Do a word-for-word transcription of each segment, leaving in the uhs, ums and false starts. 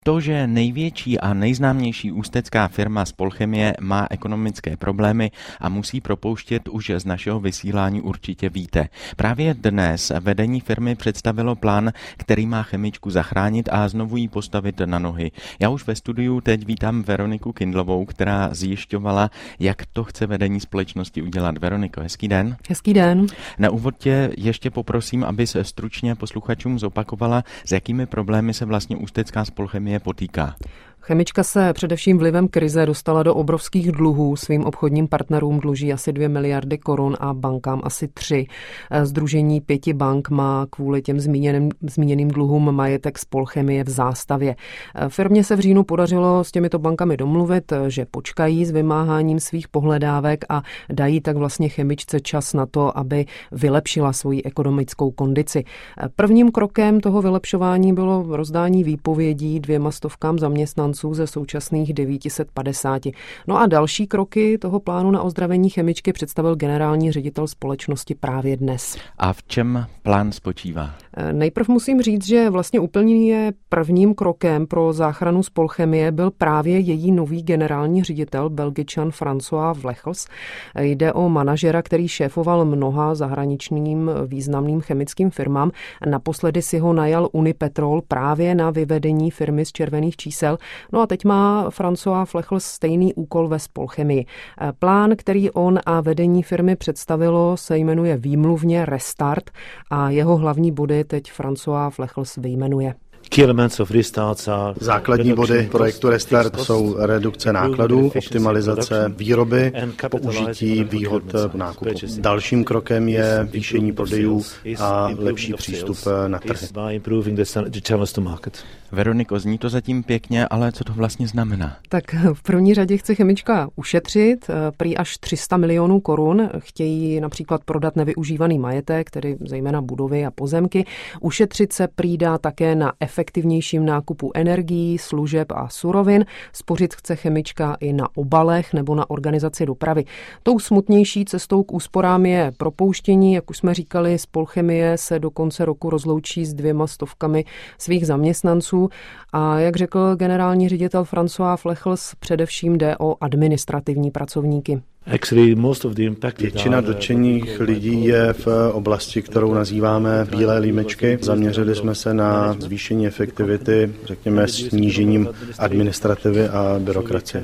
To, že největší a nejznámější ústecká firma Spolchemie má ekonomické problémy a musí propouštět, už z našeho vysílání určitě víte. Právě dnes vedení firmy představilo plán, který má chemičku zachránit a znovu ji postavit na nohy. Já už ve studiu teď vítám Veroniku Kindlovou, která zjišťovala, jak to chce vedení společnosti udělat. Veroniko, hezký den. Hezký den. Na úvod tě ještě poprosím, aby se stručně posluchačům zopakovala, s jakými problémy se vlastně ústecká Spolchemie potýká. Chemička se především vlivem krize dostala do obrovských dluhů. Svým obchodním partnerům dluží asi dvě miliardy korun a bankám asi tři. Sdružení pěti bank má kvůli těm zmíněným, zmíněným dluhům majetek Spolchemie v zástavě. Firmě se v říjnu podařilo s těmito bankami domluvit, že počkají s vymáháním svých pohledávek a dají tak vlastně chemičce čas na to, aby vylepšila svoji ekonomickou kondici. Prvním krokem toho vylepšování bylo rozdání výpovědí dvěma stovkám zaměstnanců ze současných devět set padesát. No a další kroky toho plánu na ozdravení chemičky představil generální ředitel společnosti právě dnes. A v čem plán spočívá? Nejprv musím říct, že vlastně úplně prvním krokem pro záchranu Spolchemie byl právě její nový generální ředitel, Belgičan François Flechels. Jde o manažera, který šéfoval mnoha zahraničním významným chemickým firmám. Naposledy si ho najal Unipetrol právě na vyvedení firmy z červených čísel. No a teď má François Flechels stejný úkol ve Spolchemii. Plán, který on a vedení firmy představilo, se jmenuje výmluvně Restart a jeho hlavní body teď François Flechels vyjmenuje. Základní body projektu Restart jsou redukce nákladů, optimalizace výroby, použití výhod v nákupu. Dalším krokem je zvýšení prodejů a lepší přístup na trhy. Veroniko, zní to zatím pěkně, ale co to vlastně znamená? Tak v první řadě chce chemička ušetřit prý až tři sta milionů korun. Chtějí například prodat nevyužívaný majetek, tedy zejména budovy a pozemky. Ušetřit se prý dá také na efektivnějším nákupu energií, služeb a surovin. Spořit chce chemička i na obalech nebo na organizaci dopravy. Tou smutnější cestou k úsporám je propouštění. Jak už jsme říkali, Spolchemie se do konce roku rozloučí s dvěma stovkami svých zaměstnanců. A jak řekl generální ředitel François Flechels, především jde o administrativní pracovníky. Většina dotčených lidí je v oblasti, kterou nazýváme bílé límečky. Zaměřili jsme se na zvýšení efektivity, řekněme snížením administrativy a byrokracie.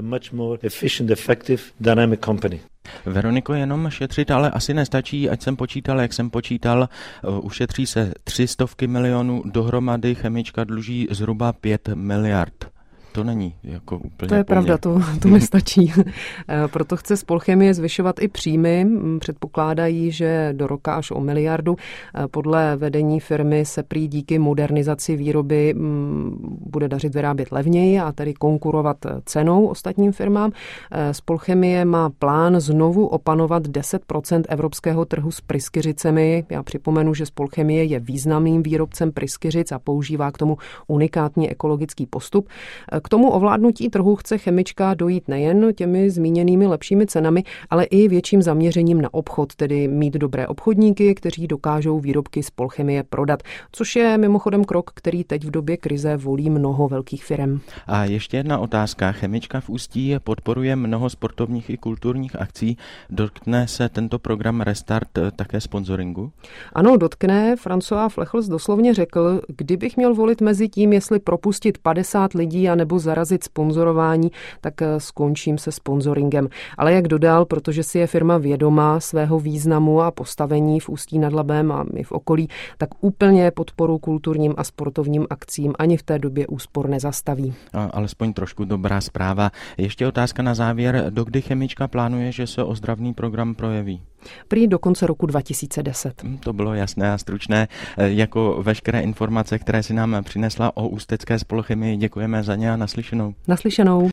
Veroniko, jenom šetřit ale asi nestačí, ať jsem počítal, jak jsem počítal, ušetří se tři stovky milionů, dohromady chemička dluží zhruba pět miliard. To není jako úplně To je poměr. pravda, to, to nestačí. Proto chce Spolchemie zvyšovat i příjmy. Předpokládají, že do roka až o miliardu. Podle vedení firmy se prý díky modernizaci výroby bude dařit vyrábět levněji a tedy konkurovat cenou ostatním firmám. Spolchemie má plán znovu opanovat deset procent evropského trhu s pryskyřicemi. Já připomenu, že Spolchemie je významným výrobcem pryskyřic a používá k tomu unikátní ekologický postup. K tomu ovládnutí trhu chce chemička dojít nejen těmi zmíněnými lepšími cenami, ale i větším zaměřením na obchod, tedy mít dobré obchodníky, kteří dokážou výrobky Spolchemie prodat, což je mimochodem krok, který teď v době krize volí mnoho velkých firem. A ještě jedna otázka. Chemička v Ústí podporuje mnoho sportovních i kulturních akcí. Dotkne se tento program Restart také sponsoringu? Ano, dotkne. François Flechels doslovně řekl, kdybych měl volit mezi tím, jestli propustit padesát lidí a nebo zarazit sponzorování, tak skončím se sponzoringem. Ale jak dodal, protože si je firma vědomá svého významu a postavení v Ústí nad Labem a i v okolí, tak úplně podporu kulturním a sportovním akcím ani v té době úspor nezastaví. A, alespoň trošku dobrá zpráva. Ještě otázka na závěr. Dokdy chemička plánuje, že se ozdravný program projeví? Prý do konce roku dva tisíce deset. To bylo jasné a stručné. Jako veškeré informace, které si nám přinesla o ústecké Spolchemii, děkujeme za ně a naslyšenou. Naslyšenou.